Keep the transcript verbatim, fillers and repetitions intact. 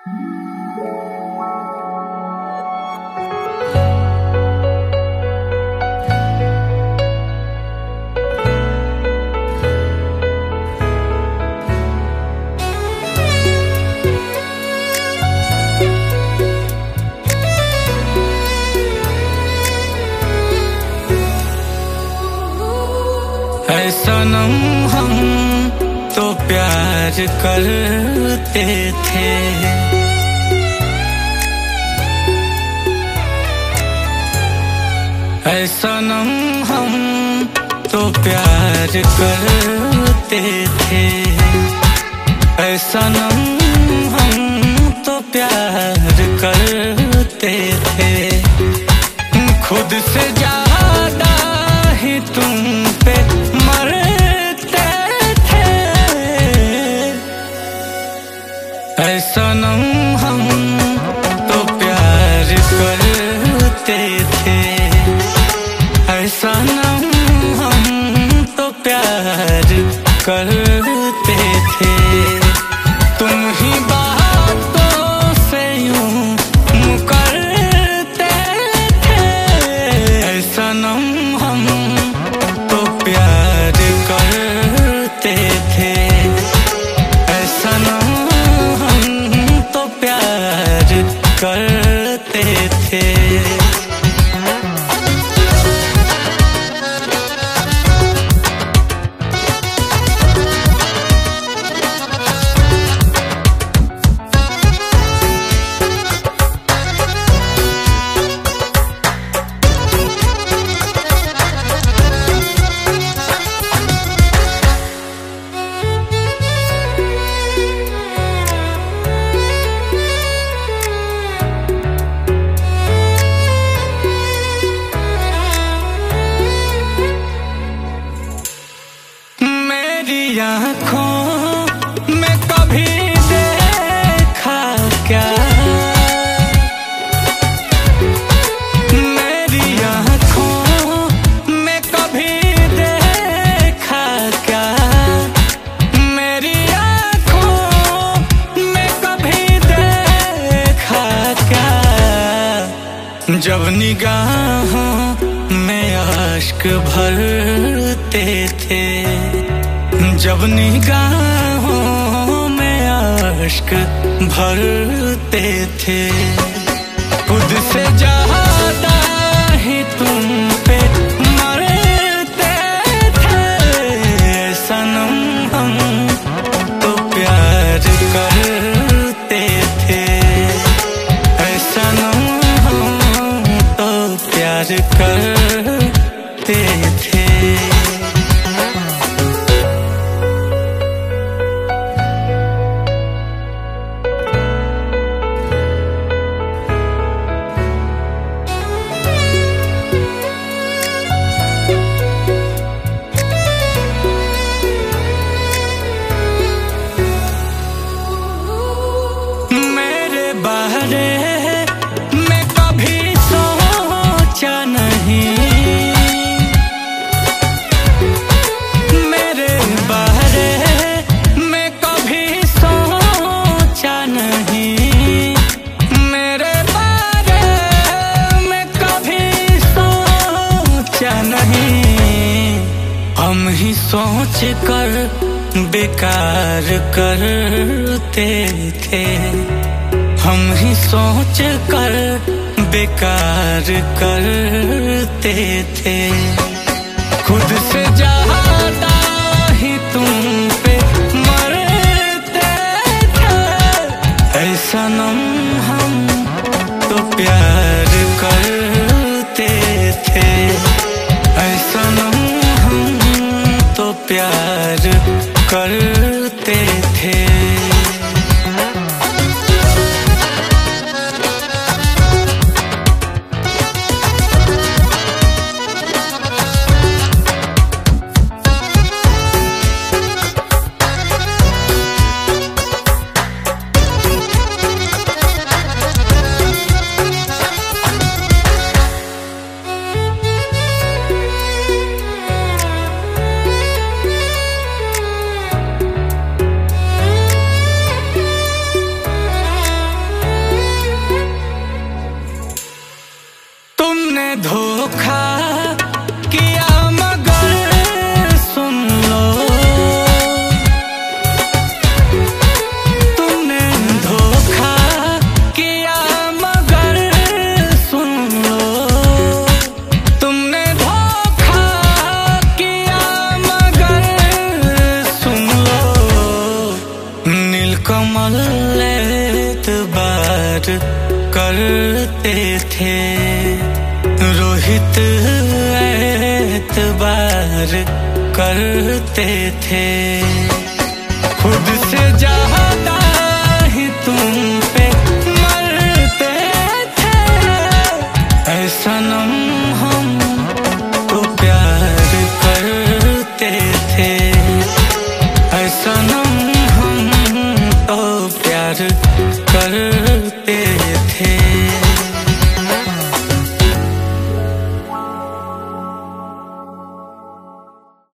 ऐ सनम हम तो प्यार करते थे, ऐ सनम हम तो प्यार करते थे, ऐ सनम हम तो प्यार करते थे। खुद से ज्यादा ही तुम पे मरते थे, ऐ सनम हम तो प्यार करते थे, ऐ सनम हम तो प्यार करते थे। तुम ही बातों से यूं मुकरते थे, ऐ सनम हम तो प्यार करते थे, ऐ सनम हम तो प्यार करते थे। आँखों में कभी देखा क्या, मेरी आँखों में कभी देखा क्या, मेरी आँखों में कभी देखा क्या। जब निगाहों में आश्क भरते थे, जब निगाहों में आश्क भरते थे। खुद से ज्यादा ही तुम पे मरते थे, सनम हम तो प्यार करते थे, सनम हम तो प्यार करते थे। मैं कभी सोचा नहीं, मेरे बारे में कभी सोचा नहीं, मेरे बारे में कभी सोचा नहीं। हम ही सोच कर बेकार करते थे, हम ही सोच कर बेकार करते थे। खुद से ज्यादा ही तुम पे मरते थे, ऐ सनम हम तो प्यार करते थे, ऐ सनम हम तो प्यार करते थे। धोखा किया मगर सुन लो, तुमने धोखा किया मगर सुन लो, तुमने धोखा किया मगर सुन लो। नीलकमल एतबार करते थे, रोहित एतबार करते थे, खुद से ज्यादा ही तुम पे मरते थे। ऐ सनम हम तो प्यार करते थे, ऐ सनम हम तो प्यार करते